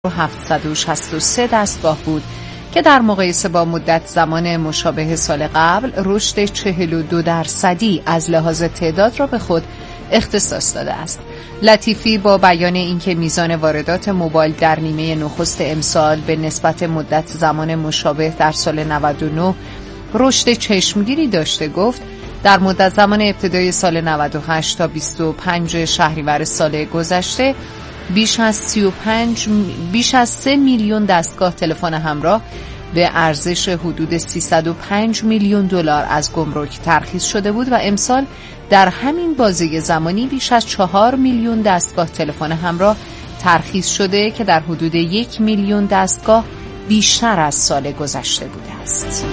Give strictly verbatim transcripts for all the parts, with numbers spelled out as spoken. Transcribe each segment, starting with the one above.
هفتصد و شصت و سه دستگاه بود که در مقایسه با مدت زمان مشابه سال قبل رشد چهل و دو درصدی از لحاظ تعداد را به خود اختصاص داده است. لطیفی با بیان اینکه میزان واردات موبایل در نیمه نخست امسال به نسبت مدت زمان مشابه در سال نود و نه رشد چشمگیری داشته گفت در مدت زمان ابتدای سال نود و هشت تا بیست و پنج شهریور سال گذشته بیش از سی و پنج بیش از سه میلیون دستگاه تلفن همراه به ارزش حدود سیصد و پنج میلیون دلار از گمرک ترخیص شده بود و امسال در همین بازه زمانی بیش از چهار میلیون دستگاه تلفن همراه ترخیص شده که در حدود یک میلیون دستگاه بیشتر از سال گذشته بوده است.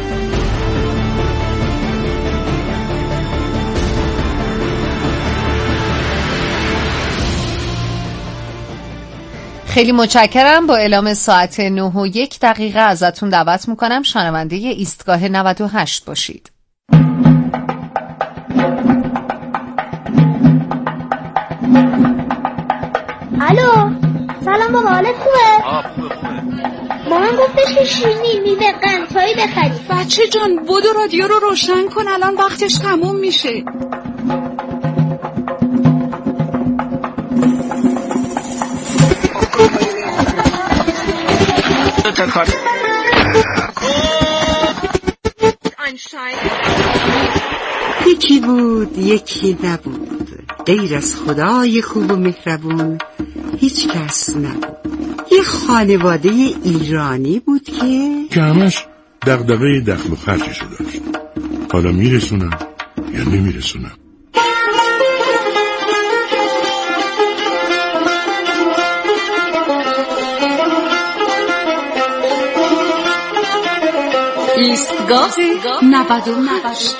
خیلی متشکرم. با اعلام ساعت نه و یک دقیقه ازتون دعوت میکنم شنونده ایستگاه نود و هشت باشید. الو، سلام بابا، حالت خوبه؟ با من گفتش که شیرینی میوه قندهایی بخری. بچه جان بودو رادیو رو روشن کن، الان وقتش تموم میشه. یکی بود یکی نبود، غیر از خدای خوب و مهربون هیچ کس نبود. یه خانواده ایرانی بود که که همش دغدغه دخل و خرجشو داشت. حالا میرسونم یا نمیرسونم. ایستگاه نود و هشت.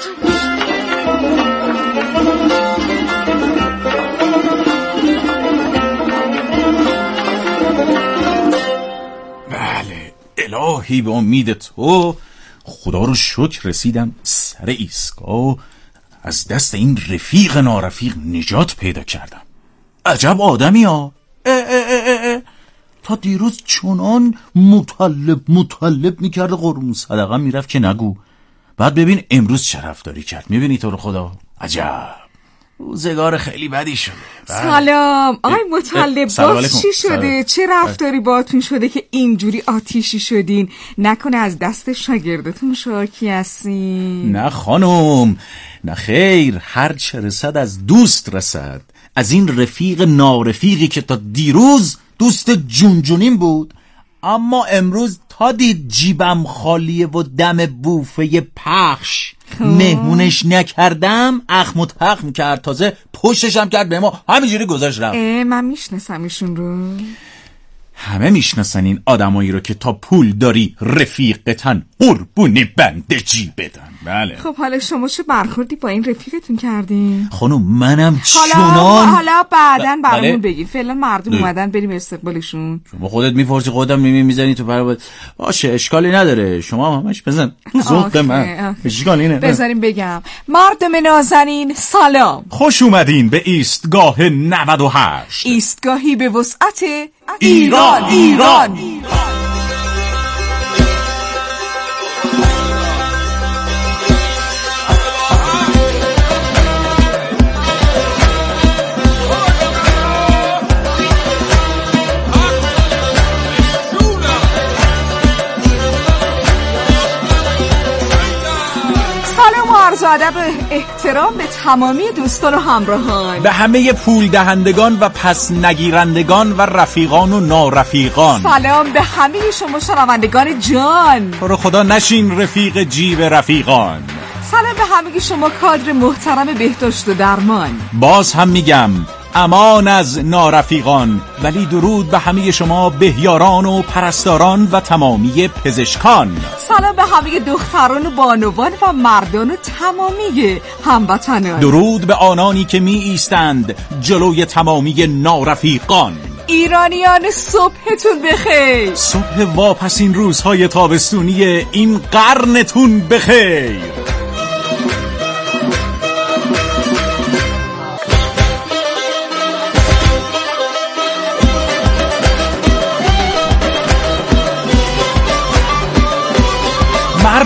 بله الهی، به امید تو خدا رو شکر رسیدم سر ایستگاه، از دست این رفیق نارفیق نجات پیدا کردم. عجب آدمی ها. اه اه اه اه. تا دیروز چنان مطلب مطلب میکرد قربون صدقه میرفت که نگو. بعد ببین امروز چه رفتاری کرد. میبینی تو رو خدا عجب روزگار خیلی بدی شده. سلام آقای مطلب، باز چی شده؟ چه رفتاری باهاتون شده که اینجوری آتیشی شدین؟ نکنه از دست شاگردتون شاکی هستین؟ نه خانم، نه خیر، هر چه رسد از دوست رسد. از این رفیق نارفیقی که تا دیروز دوست جونجونیم بود، اما امروز تا دید جیبم خالیه و دم بوفه پخش مهمونش نکردم، اخم و تخم کرد، تازه پشتشم کرد به ما، همینجوری گذاشت رفت. من میشناسم ایشون رو. همه میشناسن این آدمایی رو که تا پول داری رفیقتن قربونی بنده جی بدن. بله. خب حالا شما چه برخوردی با این رفیقتون کردین؟ خانم منم چونان حالا حالا بعدن برامون بله. بگی، فعلا مردم ده. اومدن بریم استقبالشون. شما خودت میپرسی خودم میمی میزنی تو پر. باشه اشکالی نداره، شما همش بزن ذوق من، اشکالی نداره. بذاریم بگم مردم نازنین سلام، خوش اومدین به ایستگاه نود و هشت، ایستگاهی به وسعت ایران ایران, ایران. عرض ادب احترام به تمامی دوستان و همراهان، به همه پول دهندگان و پس نگیرندگان و رفیقان و نارفیقان. سلام به همه شما شنوندگان جان. تو رو خدا نشین رفیق جیب رفیقان. سلام به همه شما کادر محترم بهداشت و درمان. باز هم میگم امان از نارفیقان، ولی درود به همه شما بهیاران و پرستاران و تمامی پزشکان. سلام به همه دختران و بانوان و مردان و تمامی هموطنان. درود به آنانی که می ایستند جلوی تمامی نارفیقان. ایرانیان صبحتون بخیر، صبح واپسین روزهای تابستونی این قرنتون بخیر.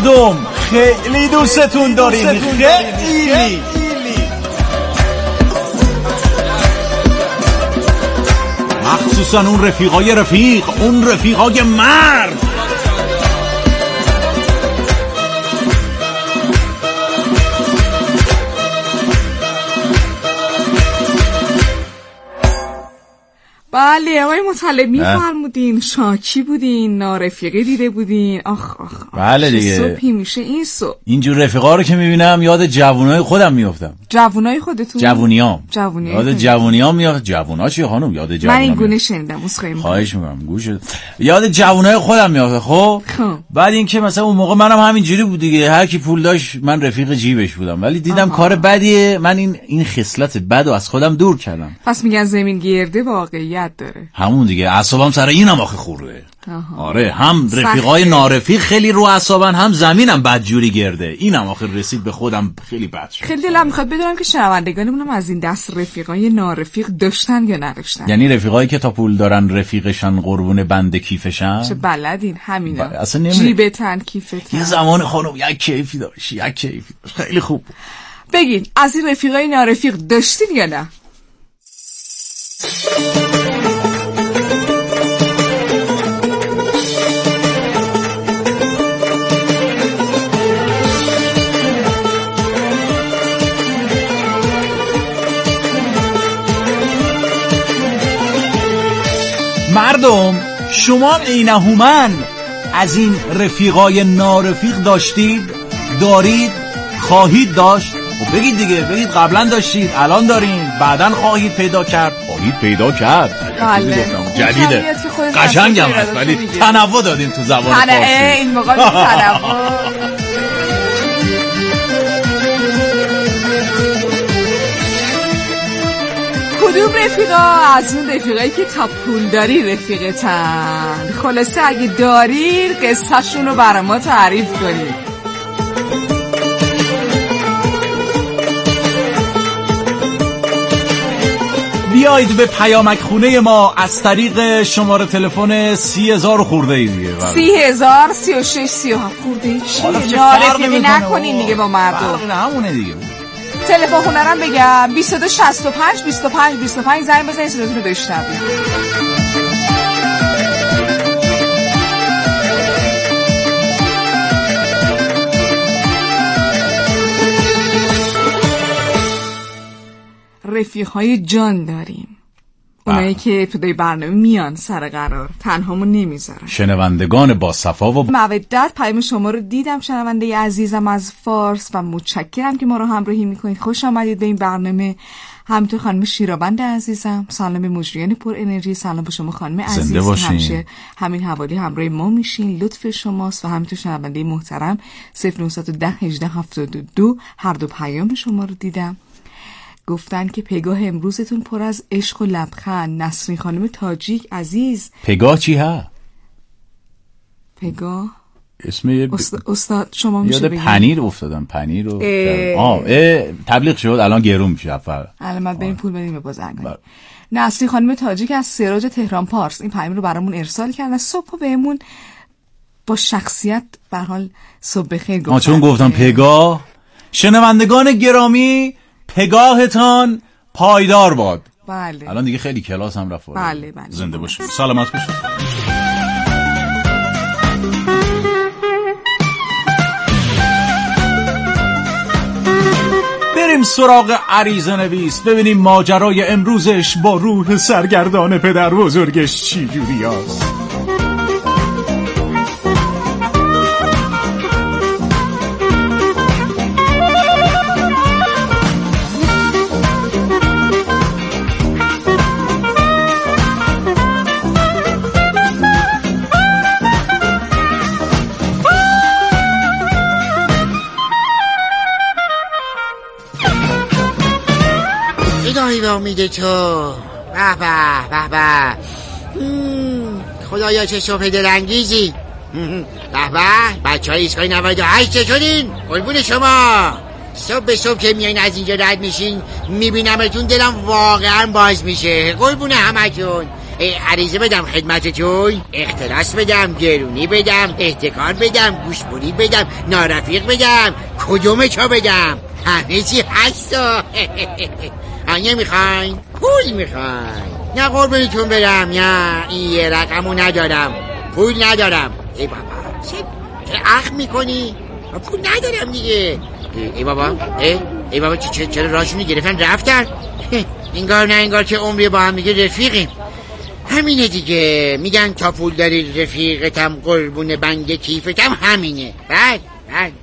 مردم خیلی دوستتون داریم، خیلی. مخصوصا اون رفیقای رفیق، اون رفیقای مرد. بله آقای مطلب میفرمودین شاکی بودین، نارفیقی دیده بودین. آخ آخ, آخ. بله دیگه صبحی میشه این صبح اینجور رفیقا رو که میبینم یاد جوونای خودم میافتم. جوونای خودتون؟ جوونیام جوونی یاد جوونیام میافت. جوونا چی خانم؟ یاد جوونا. من این گونه شنیدم. اسخای خواهش میکنم گوش یاد جوونای خودم میافت. خب بعد این که مثلا اون موقع منم همینجوری بود دیگه، هر کی پول داشت من رفیق جیبش بودم، ولی دیدم آها. کار بدیه. من این این خصلت بدو از خودم دور کردم. پس میگن زمین گرده واقعیت داره. همون دیگه اعصابم سر اینم آخه خوره. آره هم رفیقای نارفیق خیلی رو اعصابن، هم زمینم بدجوری گرده. اینم آخه رسید به خودم خیلی بد شد. خیلی دلم میخواد بدونم که شنوندگانمون از این دست رفیقای نارفیق داشتن یا نداشتن. یعنی رفیقایی که تا پول دارن رفیقشن قربون بند کیفشن. چه بلدین همینا. ب... اصلا نمی... جیبتن کیفتن. یه زمان خانم یک کیفی داشت، یک کیفی داشت. خیلی خوب. بگین از این رفیقای نارفیق داشتین یا نه؟ مردم شما اینهومن از این رفیقای نارفیق داشتید، دارید، خواهید داشت؟ خب بگید دیگه، بگید قبلا داشتید، الان دارین، بعدن خواهید پیدا کرد. خواهید پیدا کرد. بله جدیده، قشنگم هست، ولی تنوع دادین تو زبان فارسی. این موقع تنوع. کدوم رفیقا از اون رفیقایی که تا پول داری رفیقتن؟ خلاصه اگه داری قصه‌شون رو برای ما تعریف کنی. بیایید به پیامک خونه ما از طریق شماره تلفن سی هزار خورده ای دیگه. سی هزار سی و شش سی و هفت خورده ای چیه؟ نارفیقی نکنین دیگه با مردم. همونه دیگه. تلفن خونه رو بگم بیست و دو شصت و پنج بیست و پنج بیست و پنج زنگ بزنید صداتون رو بشنوید. رفیق‌های جان داریم، اونایی که ابتدای برنامه میان سر قرار، تنهامون نمیذارن. شنوندگان با صفا و مودت پیام شما رو دیدم شنونده عزیزم از فارس و متشکرم که ما رو همراهی میکنید. خوش آمدید به این برنامه. همینطور خانم شیرابند عزیزم، سلام به مجریان پر انرژی، سلام به شما خانم عزیز، همیشه همین حوالی همراه ما میشین، لطف شماست. و همینطور شنونده محترم صفر نهصد و ده هجده هفتاد و دو هر دو پیام شما رو دیدم. گفتن که پگاه امروزتون پر از عشق و لبخند. نسرین خانم تاجیک عزیز، پگاه چی ها؟ پگاه اسم یه ب... است... استاد شما میشه بگید. پنیر افتادم، پنیر رو اه... آه اه... تبلیغ شد الان گرون میشه. الان ما بریم پول بدیم به بازرگانی. بر... نسرین خانم تاجیک از سراج تهران پارس این پیام رو برامون ارسال کردن. صبح بهمون با شخصیت به هر حال صبح بخیر گفتن. چون گفتم پگاه. شنوندگان گرامی پگاهتان پایدار باد. بله. الان دیگه خیلی کلاس هم رفت. بله بله. زنده باشید. سلامت باشید. بریم سراغ عریضه نویس ببینیم ماجرای امروزش با روح سرگردان پدر بزرگش چی جوری است. به امید تو. به به به به. خدایا چه صبح دلانگیزی. به به بچه های ایستگاه نود و هشت چطورین؟ قربون شما. صبح به صبح که میاین از اینجا رد میشین میبینمتون دلم واقعا باز میشه. قربون همتون. عریضه بدم خدمتتون، اختلاس بدم، گرونی بدم، احتکار بدم، گوشبری بدم، نارفیق بدم، کدومشو بدم؟ همه چی هستا. آنیه میخواین؟ پول میخواین؟ نه قربونتون برم، نه این یه رقمو ندارم، پول ندارم. ای بابا چه اخم میکنی؟ پول ندارم دیگه. ای بابا ای, ای بابا چرا راشونی گرفتن رفتن؟ انگار نه انگار که عمری با هم دیگه رفیقیم. همینه دیگه، میگن تا پول داری رفیقتم قربون بند کیفتم، همینه. بله بله.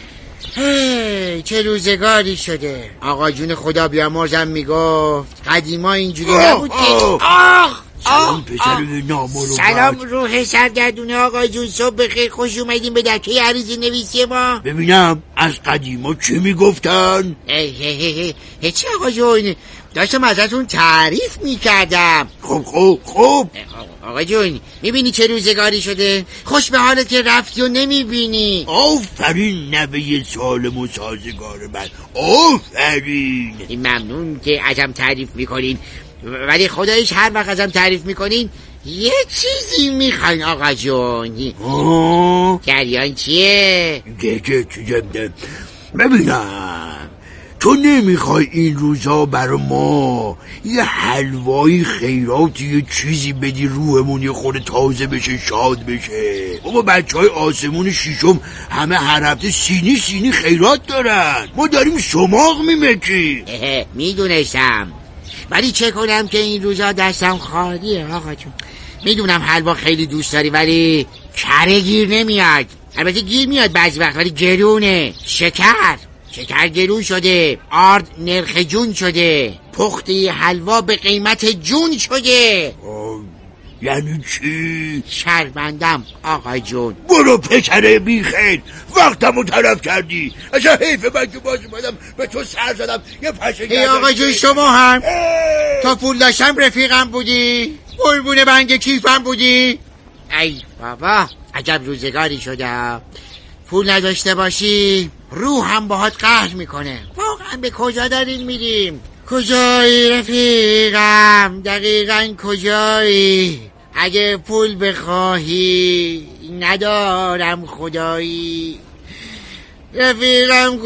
هی چه روزگاری شده. آقا جون خدا بیامرزم میگفت قدیما اینجوری نبود که آخ سلام پسر نامو رو سلام روح سرگردون آقا جون، صبح بخیر، خوش اومدیم به دکه عریض نویسی ما. ببینم از قدیما چه میگفتن؟ هیچی آقا جون، داشتم ازتون تعریف میکردم. خب خب خب آقا جون میبینی چه روزگاری شده؟ خوش به حالت که رفتی و نمیبینی. آفرین نوه سالم و سازگار من، آفرین. ممنون که ازم تعریف میکنین، ولی خدایش هر وقت ازم تعریف میکنین یه چیزی میخواین آقا جون. آه جریان چیه؟ گه گه چیزم ببینم، تو نمیخوای این روزا برا ما یه حلوایی خیراتی یه چیزی بدی روحمون یه خورده تازه بشه، شاد بشه؟ بابا بچه های آسمون شیشم همه هر هفته سینی سینی خیرات دارن، ما داریم شماغ میمکیم. میدونستم، ولی چه کنم که این روزا دستم خالیه آقا جون. میدونم حلوا خیلی دوست داری ولی کره گیر نمیاد. البته گیر میاد بعضی وقت ولی گرونه. شکر شکر گرون شده، آرد نرخ جون شده، پخته حلوا به قیمت جون شده. یعنی چی؟ شرمندم آقا جون. برو پسره بیخیر، وقتمو طرف کردی. اصلا حیف من که باز اومدم به تو سر زدم یه پشه گردم. ای آقا جون شما هم تا پول داشتم رفیقم بودی، قربون بنگ کیفم بودی. ای بابا عجب روزگاری شده. پول نداشته باشی روحم باهات قهر میکنه. واقعا به کجا داریم میریم؟ کجایی رفیقم؟ دقیقاً کجایی؟ اگه پول بخواهی ندارم خدایی. رفیقم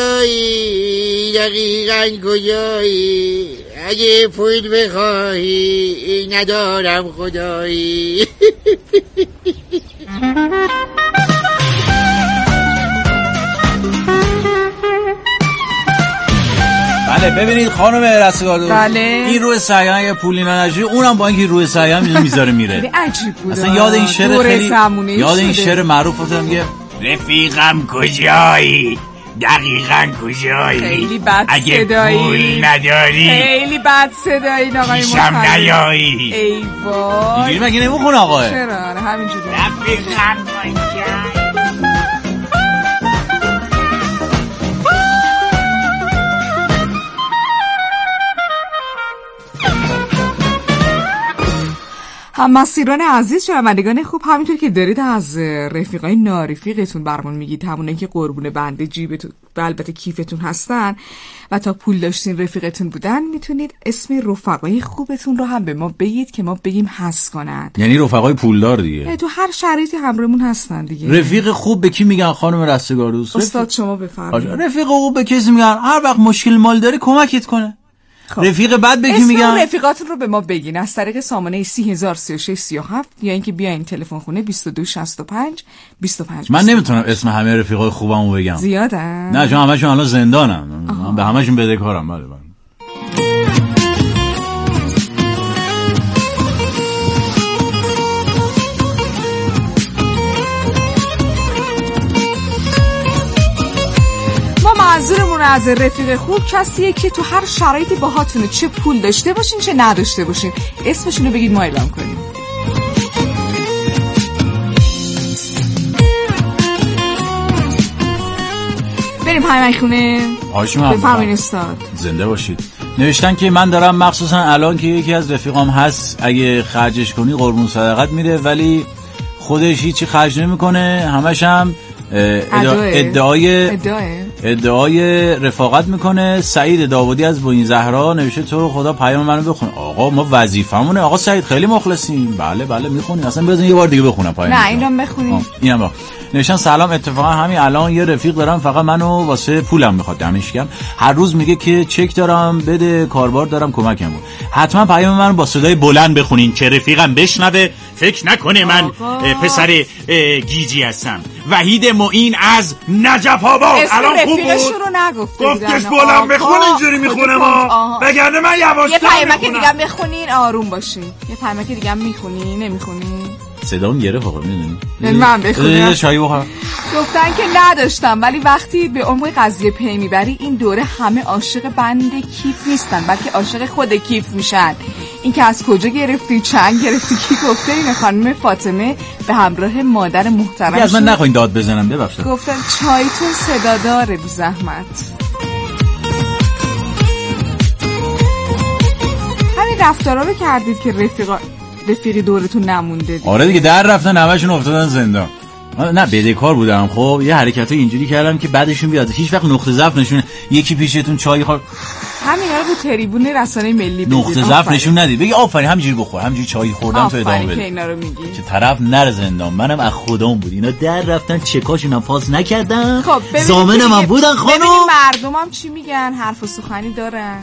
کجایی؟ دقیقاً کجایی؟ اگه پول بخواهی ندارم خدایی. بله ببینید خانم رستگار، بله. این روی سیان یه پولی نجوری، اونم با اینکه روی سیان میذاره میره. عجیب بود. اصلا یاد این شعر خیلی یاد این شعر معروف افتادم میگه رفیقم کجایی؟ دقیقاً کجایی؟ خیلی بد اگه صدایی، پول نداری خیلی بد صدایی آقای پیشم نیایی. ای وای اینجوری مگه نمیخونه آقا؟ چرا همینجوری رفیقم کجایی؟ هم‌مسیران عزیز، شنوندگان خوب، همینطور که دارید از رفیقای نارفیقتون برامون میگید، همونایی که قربون بنده جیبتون و البته کیفتون هستن و تا پول داشتین رفیقتون بودن، میتونید اسم رفقای خوبتون رو هم به ما بگید که ما بگیم حس کنن. یعنی رفقای پولدار دیگه. تو هر شرایطی همراهمون هستن دیگه. رفیق خوب به کی میگن خانم رستگار دوست؟ استاد شما بفرمایید. رفیق خوب به کسی میگن هر وقت مشکل مال داری کمکت کنه. خب. رفیق بعد بگی میگم اسم رفیقاتون رو به ما بگین از طریق سامانه سی هزار سی و شش سی و هفت یا اینکه بیاین تلفن خونه بیست و دو شصت و پنج بیست و پنج. من نمیتونم اسم همه رفیقای خوبمو بگم، زیادن. نه چون همشون الان زندانم. آها. من به همشون بدهکارم. بله بله. منظورمون از رفیق خوب کسیه که تو هر شرایطی باهاتونه، چه پول داشته باشین چه نداشته باشین، اسمشون رو بگید ما اعلام کنیم. بریم همین خونه. بفرمایید استاد. زنده باشید. نوشتن که من دارم مخصوصا الان که یکی از رفیقام هست اگه خرجش کنی قربون صدقت میده، ولی خودش هیچی خرج نمیکنه، همش هم ادعای ادعای ادعای رفاقت میکنه. سعید داوودی از بوین زهرا نوشته تو رو خدا پیام منو بخون. آقا ما وظیفمونه آقا سعید، خیلی مخلصیم. بله بله میخونیم، اصلا بزن یه بار دیگه بخونم پیام. نه اینو بخونیم. اینم با نوشتن سلام، اتفاقا همین الان یه رفیق دارم فقط منو واسه پولم میخواد دمش گرم، هر روز میگه که چک دارم بده، کاربار دارم کمکم بود. حتما پیام منو با صدای بلند بخونین که رفیقم بشنوه، فکر نکنه من پسر گیجی هستم. وحید معین از نجف آباد. الان خوب بود رو نگفته گفتش بلند بخون، اینجوری میخونه ما وگرنه من یواشتر میخونم. یه پیامک دیگه هم بخونین آروم باشین. یه پیامک دیگه هم میخونین نمیخونین؟ صدام گرفت آقا میدونی؟ من بخونم. چای بخورم. گفتن که نداشتم، ولی وقتی به عمق قضیه پی میبری این دوره همه عاشق بند کیف نیستن بلکه عاشق خود کیف میشن. این که از کجا گرفتی، چند گرفتی، کی گفته؟ این خانم فاطمه به همراه مادر محترمش. از من نخواین داد بزنم ببخشید. گفتن چایتون صدا داره بی زحمت. همین رفتارا رو کردید که رفیقا رفیقی دورتون نمونده. آره دیگه در رفتن همشون افتادن زندان. نه بدهکار بودم خب، یه حرکتای اینجوری کردم که بعدشون بیاد هیچ وقت نقطه ضعف نشون. یکی پیشتون چای خورد همینا رو تو تریبون رسانه ملی بگید، نقطه ضعف نشون ندید، بگی آفرین همینجوری بخور، همینجوری چای خوردم تو ادامه بده. اینا رو میگی که طرف نره زندان. منم از خودم بود، اینا در رفتن چکاشون هم پاس نکردن. خب ضامن من بودن خانم. ببینیم مردمم چی میگن، حرف و سخنی دارن.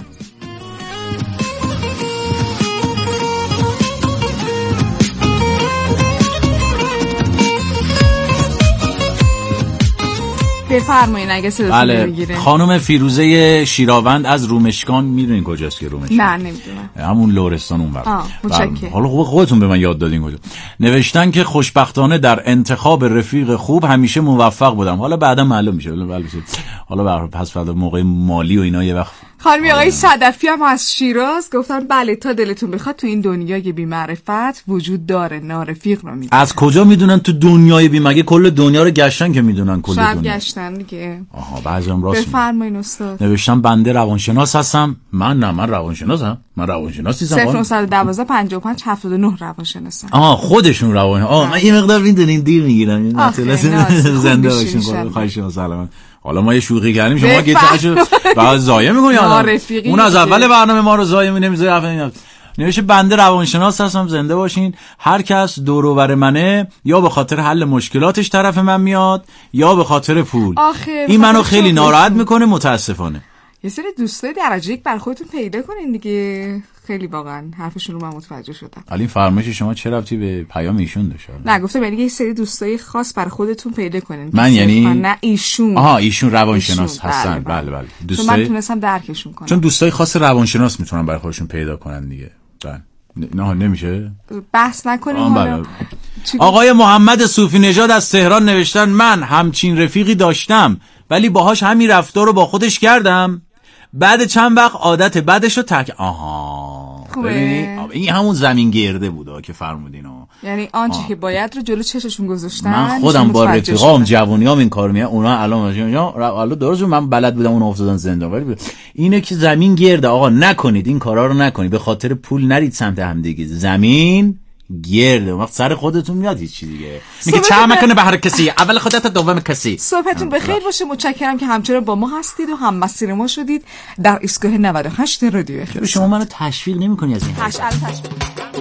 بفرمایید اگه صداتون بله. بگیره. خانم فیروزه شیراوند از رومشکان، میدونین کجاست که رومشکان؟ نه نمیدونم. همون لرستان اون وقت. متشکرم. حالا خوب خودتون به من یاد دادین کجا. نوشتن که خوشبختانه در انتخاب رفیق خوب همیشه موفق بودم. حالا بعدا معلوم میشه. حالا حالا پس فردا موقع مالی و اینا یه وقت. خانم آقای صدفی هم از شیراز گفتن بله تا دلتون بخواد تو این دنیای بی معرفت وجود داره، نارفیق رو میدونن. از کجا میدونن تو دنیای بی مگه کل دنیا رو گشتن که میدونن کل دنیا؟ شب گشتن دیگه. آها بعضیام راست. بفرمایید استاد. نوشتم بنده روانشناس هستم. من نه من روانشناسم. من روانشناس نیستم. صفر نه یک دو پنجاه و پنج هفتاد و نه روانشناسم. آها خودشون روان. آه من یه مقدار میدونین دیر میگیرم. مثلا زنده باشین. خواهش سلام. حالا ما یه شوخی کردیم شما گیتاشو بعد ضایع می‌کنی آدم. اون از اول برنامه ما رو ضایع نمی‌ذاره. نوشته بنده روانشناس هستم، زنده باشین. هر کس دور و بر منه یا به خاطر حل مشکلاتش طرف من میاد یا به خاطر پول. این منو خیلی ناراحت میکنه متاسفانه. یه سری دوستای درجه یک بر خودتون پیدا کنین دیگه. خیلی واقعا حرفشون رو من متوجه شدم. ولی فرمایش شما چه ربطی به پیام ایشون داشت؟ نه گفتم یعنی یه سری دوستای خاص بر خودتون پیدا کنین. من یعنی نه ایشون. آها ایشون روانشناس هستن. بله بله. دوستای من تونستم درکشون کنم. چون دوستای خاص روانشناس میتونن برای خودشون پیدا کنن دیگه. بله. نه نمیشه. بحث نکنیم حالا. آقای محمد صوفی نژاد از تهران نوشتن من همچین رفیقی داشتم ولی باهاش همین رفتار رو با خودش کردم. بعد چند وقت عادت بعدش رو تک آها ببینی این همون زمین گرده بوده که فرمودین. یعنی آنچه که باید رو جلو چششون گذاشتن. من خودم با رفیقام جوونیام این کارو میکنم، اونا الان الان درست من بلد بودم اون افتادن زندان. ولی اینه که زمین گرده آقا، نکنید این کارا رو نکنید. به خاطر پول نرید سمت همدیگه. زمین گرده وقت سر خودتون میاد هیچ چی دیگه. میگه چه مکنه به هر کسی اول خودت دوم کسی. صبحتون بخیر باشه. متشکرم که همچنان با ما هستید و هم مسیر ما شدید در ایستگاه نود و هشت رادیو اخلاص. شما منو تشویق نمی‌کنی از این تشویق تشویق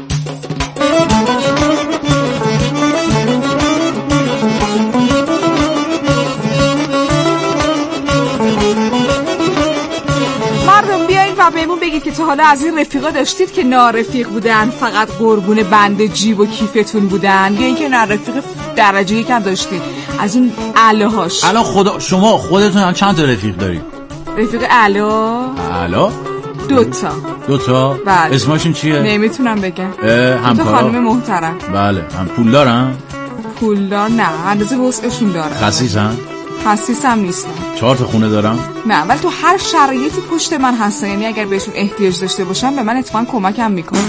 و بهمون بگید که تا حالا از این رفیقا داشتید که نارفیق بودن، فقط قربون بند جیب و کیفتون بودن، یا اینکه نارفیق درجه یک هم داشتید از این اعلاهاش؟ الان خدا شما خودتون هم چند تا رفیق دارید؟ رفیق اعلا اعلا دو تا دو تا بله. اسمشون چیه؟ نمیتونم بگم. همکارا خانم محترم. بله. هم پول دارن؟ پولدار نه، اندازه وسعشون دارن. خسیسن؟ خسیس هم نیستن. چهار تا خونه دارم؟ نه ولی تو هر شرایطی پشت من هستن، یعنی اگر بهشون احتیاج داشته باشم به من اتفاقا کمکم میکنن.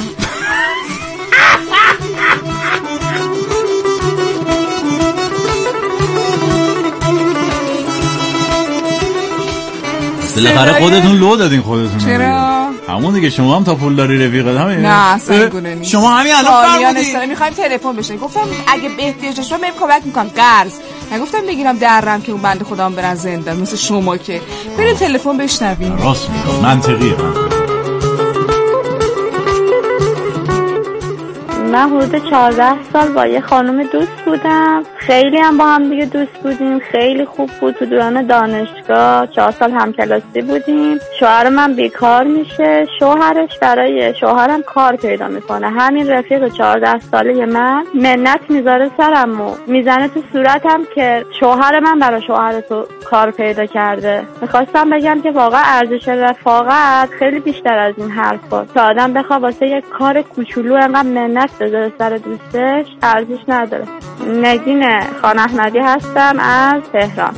بالاخره خودتون لو دادین خودتون. چرا؟ همون دیگه. شما هم تا پول داری رفیقت همین؟ نه اصلا اینگونه نیست. شما همین الان فرمودی میخوایم تلفن بشه. گفتم اگه به احتیاج شما بهم کمک میکنم قرض. نگفتم بگیرم درم که اون بنده خودم برن زندان مثل شما که. بریم تلفن بشنویم. راست میگم، منطقیه. من حدود چهارده سال با یه خانم دوست بودم. خیلی هم با هم دیگه دوست بودیم. خیلی خوب بود. تو دوران دانشگاه چهار سال همکلاسی بودیم. شوهر من بیکار میشه. شوهرش برای شوهرم کار پیدا میکنه. همین رفیق چهارده ساله من منت میذاره سرم و میزنه تو صورتم که شوهر من برای شوهر تو کار پیدا کرده. میخواستم بگم که واقعا ارزش رفاقت خیلی بیشتر از این حرفا. تا آدم بخواد واسه یه کار کوچولو انقدر منت بذاره سر دوستش ارزش نداره. نگین خان احمدی هستم از تهران.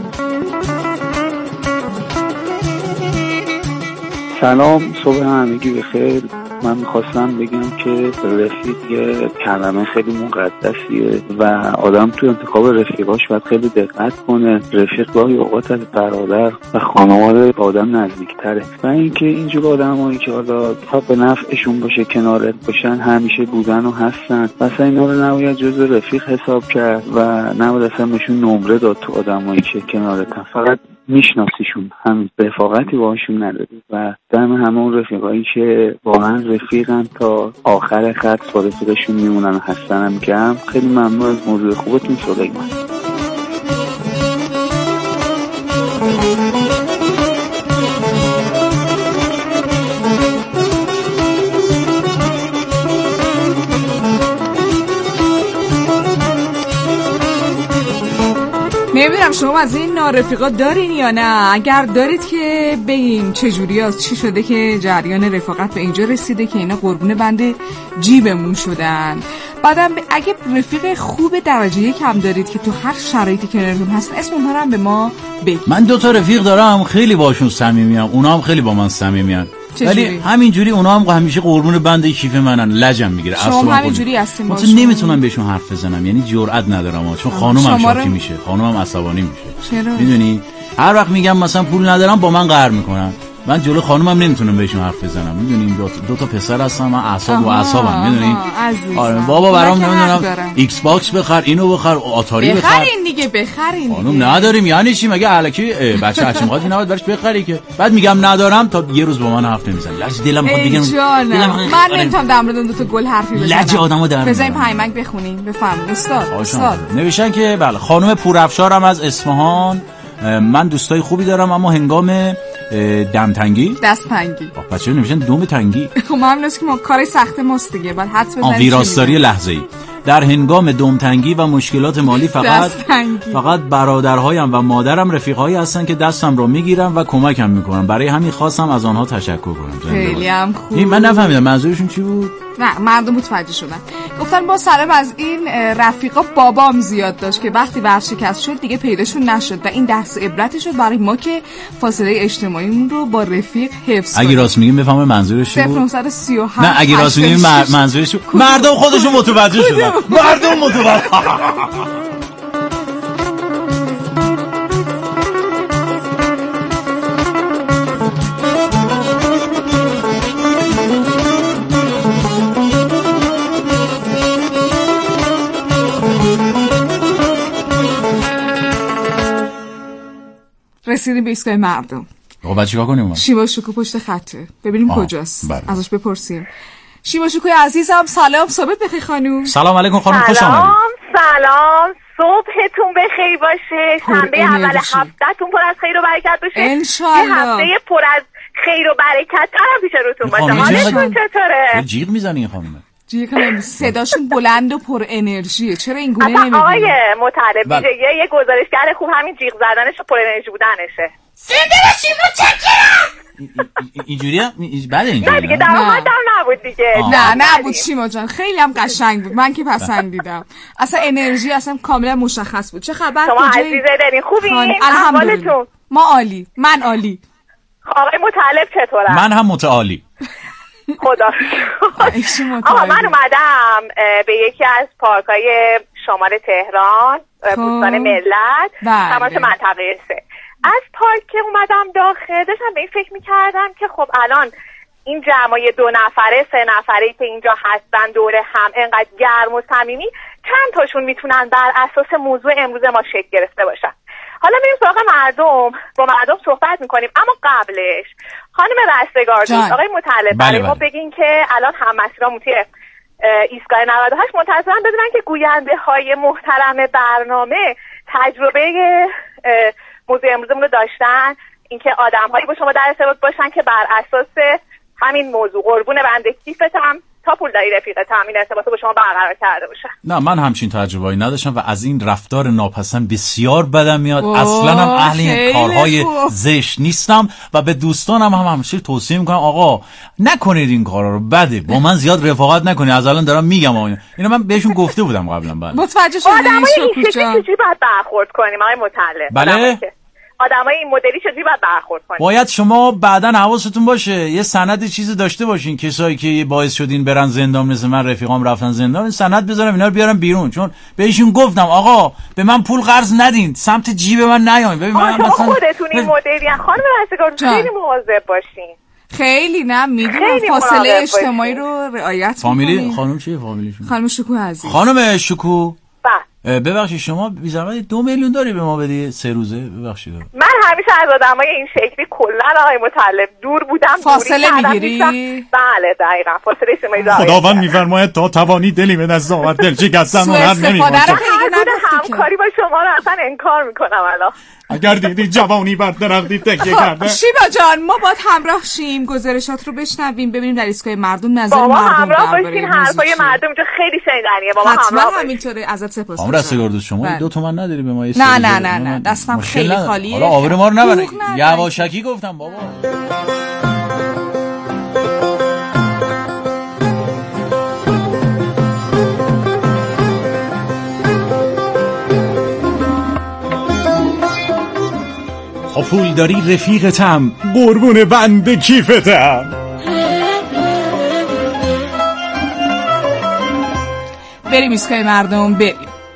سلام، صبح همگی بخیر. من میخواستم بگم که رفیق یه کلمه خیلی مقدسیه و آدم تو انتخاب رفیقاش باید خیلی دقت کنه. رفیق گاهی اوقات از برادر و خانواده به آدم نزدیکتره و اینکه اینجور آدمایی که حالا تا به نفعشون باشه کنارت باشن همیشه بودن و هستن. مثلا اینا رو نباید جزو رفیق حساب کرد و نباید اصلا بهشون نمره داد تو آدمایی که کنارتن. فقط میشناسیشون، هم رفاقتی باهاشون نداری و دم همه اون رفیقایی که واقعا رفیقن تا آخر خط با رفیقشون میمونن و هستنم گرم. خیلی ممنون از موضوع خوبتون. سلیمان. نمیدونم شما از این نارفیقا دارین یا نه. اگر دارید که بگین چجوری از چی شده که جریان رفاقت به اینجا رسیده که اینا قربون بند جیبمون شدن. بعدم اگه رفیق خوب درجه یک هم دارید که تو هر شرایطی کنارتون هستن اسم اونها رو هم به ما بگید. من دو تا رفیق دارم خیلی باشون صمیمیم، اونا هم خیلی با من صمیمیان، ولی همینجوری اونا هم همیشه قربون بند کیف منن، لجم میگیره. شما همینجوری هستین باشه. من نمیتونم بهشون حرف بزنم، یعنی جرئت ندارم چون خانومم شاکی میشه، خانومم عصبانی میشه. میدونی هر وقت میگم مثلا پول ندارم با من قهر میکنن. من جلو خانومم نمیتونم بهشون حرف بزنم. میدونین دو, دو تا پسر هستن، من اعصاب و اعصابم. میدونین آره بابا برام نمیدونم ایکس باکس بخر، اینو بخر، آتاری بخر. بخرین دیگه بخرین. خانوم نداریم یعنی چی؟ مگه الکی بچه هرچی میخواد اینا براش بخری که بعد میگم ندارم تا یه روز با من حرف نمیزنه. لج دلم میخواد بگم من نمیتونم در مورد دو تا گل حرفی بزنم. لج آدمو در بزنیم پیامک بخونیم. بفرمایید استاد. استاد نوشتن که بله خانم پورافشارم از اصفهان. من دوستای خوبی دارم اما هنگام دمتنگی دستتنگی بچه نمیشن دوم تنگی. خب معلومه که ما کار سخت ماست دیگه، بعد حدس بزنیم ویراستاری لحظه‌ای. در هنگام دمتنگی و مشکلات مالی فقط فقط برادرهایم و مادرم رفیقایی هستن که دستم رو میگیرن و کمکم میکنن. برای همین خواستم از آنها تشکر کنم. خیلی هم خوب. من نفهمیدم منظورشون چی بود. نه مردم متوجه شدن. گفتن با سلام از این رفیقا بابام زیاد داشت که وقتی ورشکست شد دیگه پیداشون نشد و این درس عبرتی شد برای ما که فاصله اجتماعیمون رو با رفیق حفظ کنیم. اگه راست میگیم بفهمم منظورش چی بود. صفر نه سه هفت نه اگه راست میگیم منظورش مردم خودشون متوجه شدن. مردم متوجه. رسیدیم به ایستگاه مردم. خب بعد چیکار کنیم؟ شیوا شوکو پشت خطه. ببینیم کجاست. بله. ازش بپرسیم. شیوا شوکوی عزیزم سلام، صبح بخیر خانوم. سلام علیکم خانوم، خوش آمدید. سلام سلام، صبحتون بخیر باشه. شنبه اول هفتهتون پر از خیر و برکت باشه. ان شاء الله. هفته پر از خیر و برکت تر پیش روتون باشه. حالتون چطوره؟ جیغ میزنی این خانم؟ جیغ صداشون بلند و پر انرژیه. چرا این گونه نمیگی؟ آقای مطلب ویژه یه گزارشگر خوب همین جیغ زدنش و پر انرژی بودنشه. زنده باشی، متشکرم. اینجوریه؟ بله اینجوریه. نه دیگه درآمدم نبود دیگه. نه نبود شیما جان، خیلی هم قشنگ بود. من که پسندیدم. اصلا انرژی اصلا کاملا مشخص بود. چه خبر؟ شما عزیزه دارین خوبین؟ الحمدلله. ما عالی. من عالی. آقای مطلب چطوره؟ من هم متعالی. خدا. آقا من اومدم به یکی از پارک‌های شمال تهران، بوستان ملت، تماس منطقه سه. از پارک که اومدم داخل داشتم به این فکر میکردم که خب الان این جمعای دو نفره سه نفره که اینجا هستن دور هم انقدر گرم و صمیمی، چند تاشون میتونن بر اساس موضوع امروز ما شکل گرفته باشن. حالا میریم سراغ مردم، با مردم صحبت میکنیم، اما قبلش خانم رستگار دوست، آقای مطلب، برای ما بگین که الان هم مسیرامون توی ایستگاه نود و هشت منتظرن بدونن که گوینده های محترم برنامه تجربه موضوع امروزمون رو داشتن، اینکه آدم هایی با شما در ارتباط باشن که بر اساس همین موضوع قربون بنده کیفتم تا پول داری رفیقتم این ارتباط با شما برقرار کرده باشن. نه من همچین تجربه‌ای نداشتم و از این رفتار ناپسند بسیار بدم میاد. اصلا هم اهل این کارهای زشت نیستم و به دوستانم هم همیشه توصیه میکنم آقا نکنید این کارا رو، بده، با من زیاد رفاقت نکنید. از الان دارم میگم آقا اینو من بهشون گفته بودم قبلا. بله متوجه شدید آدمای چجوری باید برخورد کنیم آقای مطلب؟ بله آدمای این مدلی چجوری باید برخورد کنیم؟ باید شما بعداً حواستون باشه یه سند چیزی داشته باشین. کسایی که باعث شدین برن زندان، مثل من رفیقام رفتن زندان، سند بذارم اینا رو بیارم بیرون، چون بهشون گفتم آقا به من پول قرض ندین، سمت جیب من نیاین. ببین من مثلا خودتون این مدلی خانم رستگار خیلی مواظب باشین. خیلی نه میدونم فاصله اجتماعی رو رعایت فامیلی خانم چیه فامیلیشون؟ خانم شکوه عزیز. خانم شکوه بله ببخشید شما بی زحمت دو میلیون داری به ما بدی سه روزه؟ ببخشید من همیشه از آدمای این شکلی کلا آقای مطلب دور بودم. فاصله میگیری؟ بله دقیقاً فاصله اجتماعی دارم. خداوند میفرماید تا توانی دلی به دست آور دل شکستن هنر نمی‌ماند. همکاری با شما رو اصلا انکار میکنم الان. اگر دیدی جوانی بر درختی تکیه کرده. شیبا جان ما باید همراه شیم، گزارشات رو بشنویم، ببینیم در ایستگاه مردم نظر مردم درباره همراه باشین. حرفای مردم اینجا خیلی شنیدنیه. با ما همراه باشین. همینطوره. ازت سپاس. خام رستگار دوست شما دو تومن نداری به ما؟ نه نه نه نه دستم خیلی خالیه. حالا آبرو ما رو نبرن. یواشکی گفتم بابا. تا پول داری رفیقتم، قربون بند کیفتم. بریم ایستگاه مردم بریم.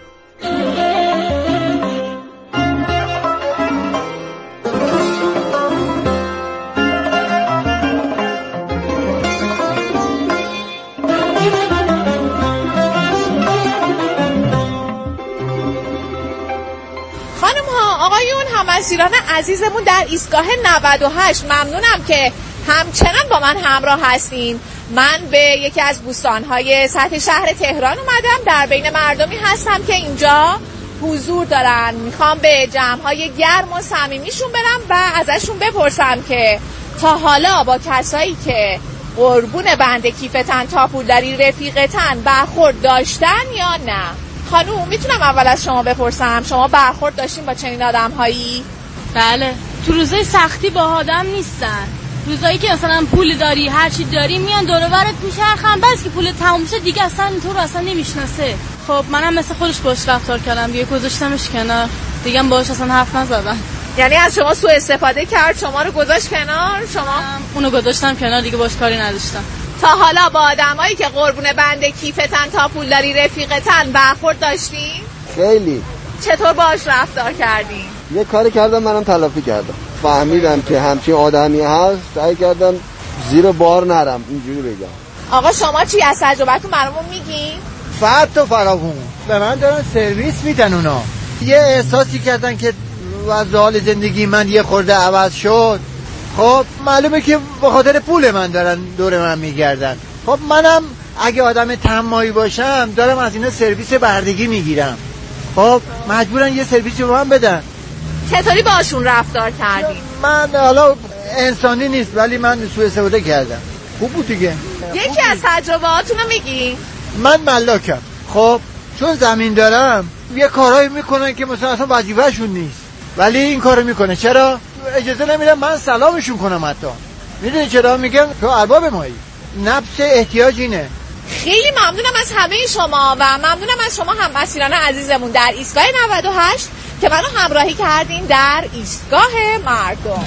همسیران عزیزمون در ایستگاه نود و هشت ممنونم که همچنان با من همراه هستین. من به یکی از بوستان‌های سطح شهر تهران اومدم، در بین مردمی هستم که اینجا حضور دارن. میخوام به جمع‌های گرم و صمیمیشون برم و ازشون بپرسم که تا حالا با کسایی که قربون بند کیفتن تا پول داری رفیقتن برخورد داشتن یا نه؟ خانوم میتونم اول از شما بپرسم شما برخورد داشتین با چنین آدم‌هایی؟ بله، تو روزای سختی با آدم نیستن. روزایی که مثلا پول داری هر چی داری میان دور و برت میچرخن، بس که پول تموم شه دیگه اصلا تو رو اصلا نمیشناسه. خب منم مثل خودش باش رفتار کردم دیگه، گذاشتمش کنار دیگه، باهاش اصلا حرف نزدم. یعنی از شما سوء استفاده کرد، شما رو گذاشت کنار؟ شما اونو گذاشتم کنار دیگه، باش کاری نداشتم. تا حالا با آدمایی که قربون بند کیفتن تا پول داری رفیقتن برخورد داشتین؟ خیلی. چطور باش رفتار کردین؟ یه کاری کردم منم تلافی کردم. فهمیدم که همچین آدمی هست، سعی کردم زیر بار نرم، اینجوری بگم. آقا شما چی از تجربتون برامون میگین؟ فقط و فراوون به من دارن سرویس میدن. اونا یه احساسی کردن که وضع حال زندگی من یه خورده عوض شد. خب معلومه که به خاطر پول من دارن دور من میگردن. خب منم اگه آدم طماعی باشم دارم از اینا سرویس بردگی میگیرم. خب مجبورن یه سرویسی به من بدن. چطوری باشون رفتار کردی؟ من حالا انسانی نیست ولی من سوء استفاده کردم. خوب بود دیگه. یکی از تجربه‌هاتونو میگی؟ من ملاکم. خب چون زمین دارم یه کارایی میکنن که مثلا اصلا وظیفه‌شون نیست ولی این کارو میکنه. چرا؟ اجازه نمیدم من سلامشون کنم. حتی میدونی چرا؟ میگم تو ارباب مایی، نفس احتیاج اینه. خیلی ممنونم از همه شما و ممنونم از شما هم مسیران عزیزمون در ایستگاه نود و هشت که منو همراهی کردین در ایستگاه مردم.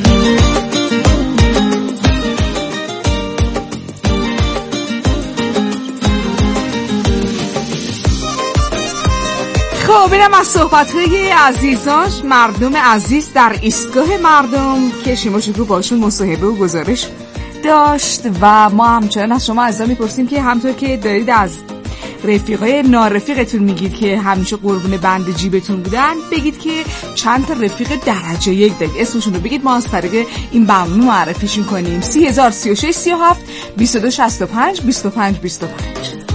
خب اینم از صحبت‌های عزیزاش مردم عزیز در ایستگاه مردم که شما شکو باشون مصاحبه و گزارش داشت و ما همچنان از شما عزیزان میپرسیم که همطور که دارید از رفیقای نارفیقتون میگید که همیشه قربون بند جیبتون بودن، بگید که چند تا رفیق درجه یک دارید، اسمشون رو بگید، ما از طریق این برنامه معرفیشون کنیم. سی هزار سی و شش سی و هفت بیست و دو شصت و پنج بیست و پنج بیست و پنج.